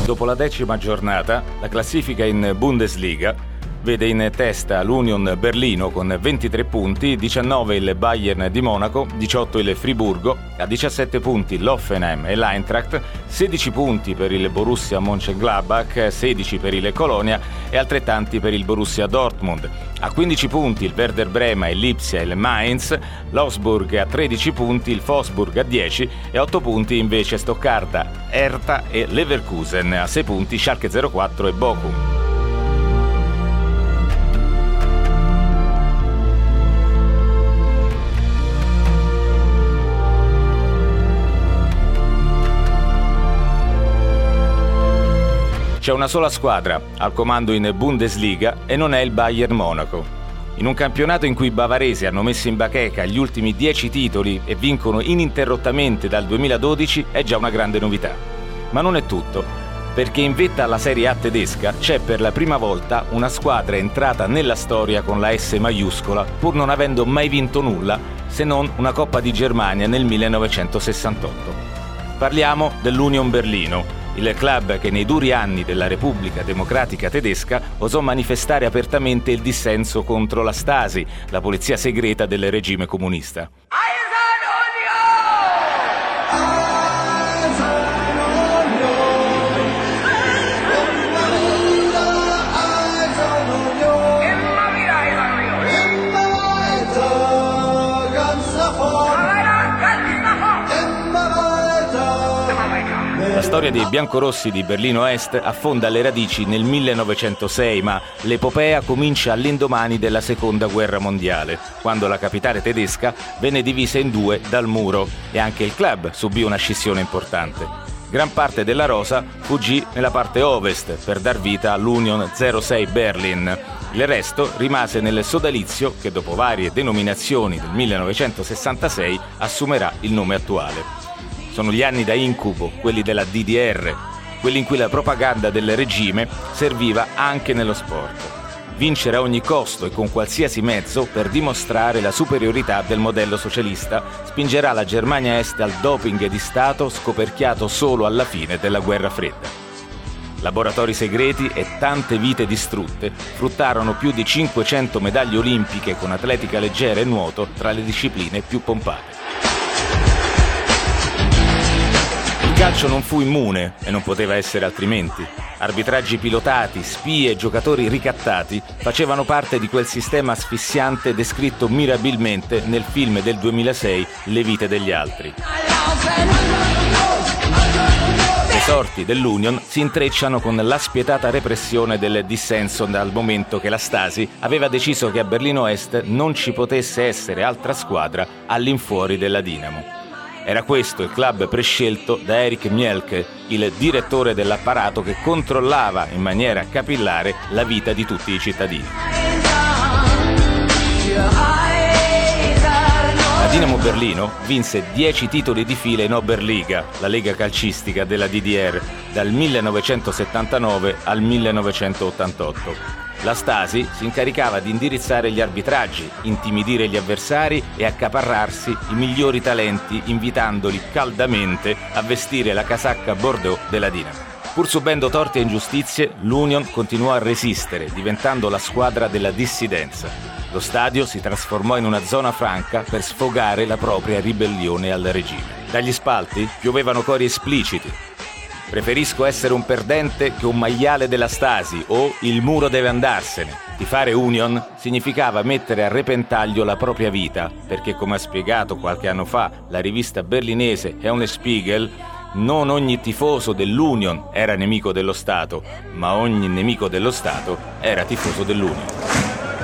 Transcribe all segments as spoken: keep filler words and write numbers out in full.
Dopo la decima giornata, la classifica in Bundesliga vede in testa l'Union Berlino con ventitré punti, diciannove il Bayern di Monaco, diciotto il Friburgo, a diciassette punti l'Hoffenheim e l'Eintracht, sedici punti per il Borussia Mönchengladbach, sedici per il Colonia e altrettanti per il Borussia Dortmund. A quindici punti il Werder Brema e l'Ipsia e il Mainz, l'Augsburg a tredici punti, il Wolfsburg a dieci e a otto punti invece Stoccarda, Hertha e Leverkusen, a sei punti Schalke zero quattro e Bochum. C'è una sola squadra al comando in Bundesliga e non è il Bayern Monaco. In un campionato in cui i bavaresi hanno messo in bacheca gli ultimi dieci titoli e vincono ininterrottamente dal duemiladodici è già una grande novità. Ma non è tutto, perché in vetta alla Serie A tedesca c'è per la prima volta una squadra entrata nella storia con la S maiuscola, pur non avendo mai vinto nulla se non una Coppa di Germania nel millenovecentosessantotto. Parliamo dell'Union Berlino, il club che nei duri anni della Repubblica Democratica Tedesca osò manifestare apertamente il dissenso contro la Stasi, la polizia segreta del regime comunista. La storia dei biancorossi di Berlino Est affonda le radici nel millenovecentosei, ma l'epopea comincia all'indomani della Seconda Guerra Mondiale, quando la capitale tedesca venne divisa in due dal muro e anche il club subì una scissione importante. Gran parte della rosa fuggì nella parte ovest per dar vita all'Union zero sei Berlin. Il resto rimase nel sodalizio che dopo varie denominazioni del millenovecentosessantasei assumerà il nome attuale. Sono gli anni da incubo, quelli della D D R, quelli in cui la propaganda del regime serviva anche nello sport. Vincere a ogni costo e con qualsiasi mezzo per dimostrare la superiorità del modello socialista spingerà la Germania Est al doping di Stato scoperchiato solo alla fine della Guerra Fredda. Laboratori segreti e tante vite distrutte fruttarono più di cinquecento medaglie olimpiche con atletica leggera e nuoto tra le discipline più pompate. Il calcio non fu immune e non poteva essere altrimenti. Arbitraggi pilotati, spie e giocatori ricattati facevano parte di quel sistema asfissiante descritto mirabilmente nel film del duemilasei Le vite degli altri. Le sorti dell'Union si intrecciano con la spietata repressione del dissenso dal momento che la Stasi aveva deciso che a Berlino Est non ci potesse essere altra squadra all'infuori della Dinamo. Era questo il club prescelto da Erich Mielke, il direttore dell'apparato che controllava in maniera capillare la vita di tutti i cittadini. La Dinamo Berlino vinse dieci titoli di fila in Oberliga, la lega calcistica della D D R, dal millenovecentosettantanove al millenovecentottantotto. La Stasi si incaricava di indirizzare gli arbitraggi, intimidire gli avversari e accaparrarsi i migliori talenti, invitandoli caldamente a vestire la casacca bordeaux della Dinamo. Pur subendo torti e ingiustizie, l'Union continuò a resistere, diventando la squadra della dissidenza. Lo stadio si trasformò in una zona franca per sfogare la propria ribellione al regime. Dagli spalti piovevano cori espliciti. Preferisco essere un perdente che un maiale della Stasi o il muro deve andarsene. Tifare Union significava mettere a repentaglio la propria vita, perché come ha spiegato qualche anno fa la rivista berlinese Eulenspiegel, non ogni tifoso dell'Union era nemico dello Stato, ma ogni nemico dello Stato era tifoso dell'Union.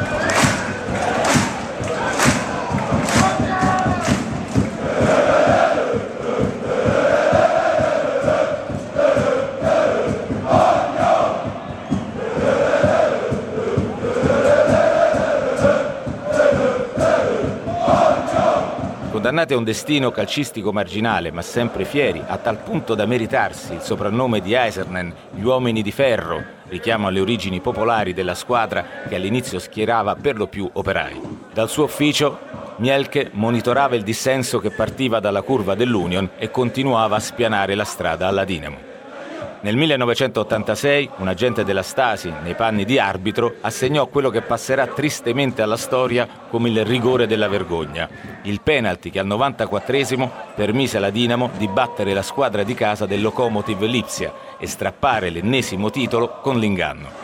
Condannati a un destino calcistico marginale, ma sempre fieri, a tal punto da meritarsi il soprannome di Eisernen, gli uomini di ferro, richiamo alle origini popolari della squadra che all'inizio schierava per lo più operai. Dal suo ufficio, Mielke monitorava il dissenso che partiva dalla curva dell'Union e continuava a spianare la strada alla Dinamo. Nel millenovecentottantasei un agente della Stasi, nei panni di arbitro, assegnò quello che passerà tristemente alla storia come il rigore della vergogna, il penalty che al novantaquattresimo permise alla Dinamo di battere la squadra di casa del Lokomotiv Lipsia e strappare l'ennesimo titolo con l'inganno.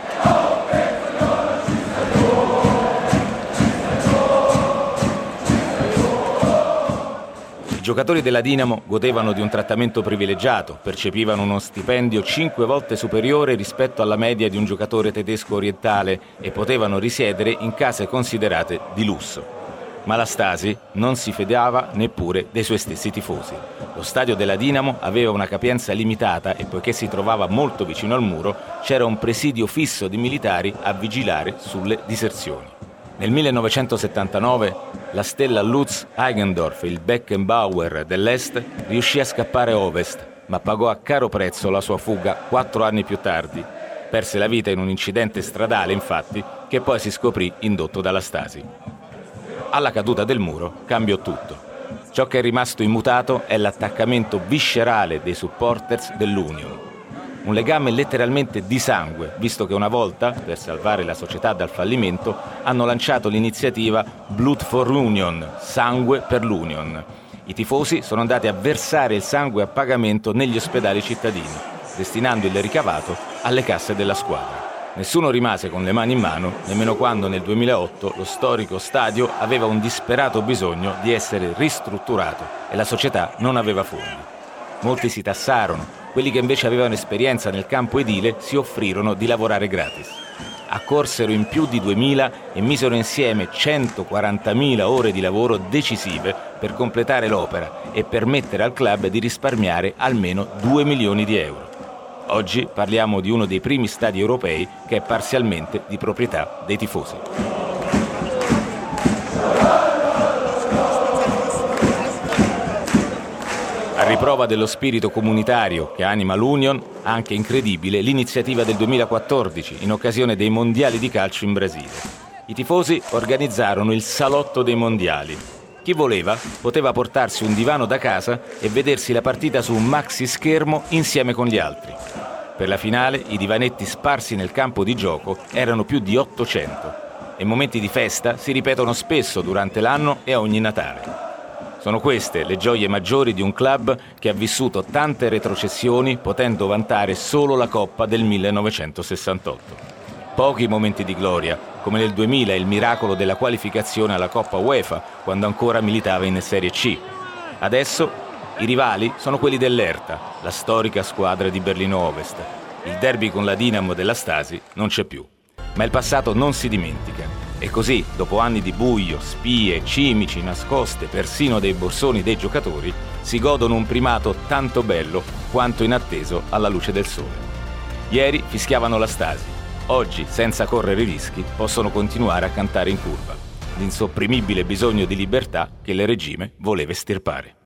I giocatori della Dinamo godevano di un trattamento privilegiato, percepivano uno stipendio cinque volte superiore rispetto alla media di un giocatore tedesco orientale e potevano risiedere in case considerate di lusso. Ma la Stasi non si fidava neppure dei suoi stessi tifosi. Lo stadio della Dinamo aveva una capienza limitata e poiché si trovava molto vicino al muro, c'era un presidio fisso di militari a vigilare sulle diserzioni. Nel millenovecentosettantanove la stella Lutz Eigendorf, il Beckenbauer dell'Est, riuscì a scappare a Ovest, ma pagò a caro prezzo la sua fuga quattro anni più tardi. Perse la vita in un incidente stradale, infatti, che poi si scoprì indotto dalla Stasi. Alla caduta del muro cambiò tutto. Ciò che è rimasto immutato è l'attaccamento viscerale dei supporters dell'Union. Un legame letteralmente di sangue, visto che una volta, per salvare la società dal fallimento, hanno lanciato l'iniziativa Blood for Union, sangue per l'Union. I tifosi sono andati a versare il sangue a pagamento negli ospedali cittadini, destinando il ricavato alle casse della squadra. Nessuno rimase con le mani in mano, nemmeno quando nel duemilaotto lo storico stadio aveva un disperato bisogno di essere ristrutturato e la società non aveva fondi. Molti si tassarono, quelli che invece avevano esperienza nel campo edile si offrirono di lavorare gratis. Accorsero in più di duemila e misero insieme centoquarantamila ore di lavoro decisive per completare l'opera e permettere al club di risparmiare almeno due milioni di euro. Oggi parliamo di uno dei primi stadi europei che è parzialmente di proprietà dei tifosi. A riprova dello spirito comunitario che anima l'Union, anche incredibile l'iniziativa del duemilaquattordici in occasione dei mondiali di calcio in Brasile. I tifosi organizzarono il salotto dei mondiali. Chi voleva poteva portarsi un divano da casa e vedersi la partita su un maxi schermo insieme con gli altri. Per la finale i divanetti sparsi nel campo di gioco erano più di ottocento e momenti di festa si ripetono spesso durante l'anno e a ogni Natale. Sono queste le gioie maggiori di un club che ha vissuto tante retrocessioni potendo vantare solo la Coppa del millenovecentosessantotto. Pochi momenti di gloria, come nel duemila il miracolo della qualificazione alla Coppa UEFA, quando ancora militava in Serie C. Adesso i rivali sono quelli dell'Hertha, la storica squadra di Berlino Ovest. Il derby con la Dinamo della Stasi non c'è più. Ma il passato non si dimentica. E così, dopo anni di buio, spie, cimici, nascoste, persino dei borsoni dei giocatori, si godono un primato tanto bello quanto inatteso alla luce del sole. Ieri fischiavano la Stasi. Oggi, senza correre rischi, possono continuare a cantare in curva. L'insopprimibile bisogno di libertà che il regime voleva estirpare.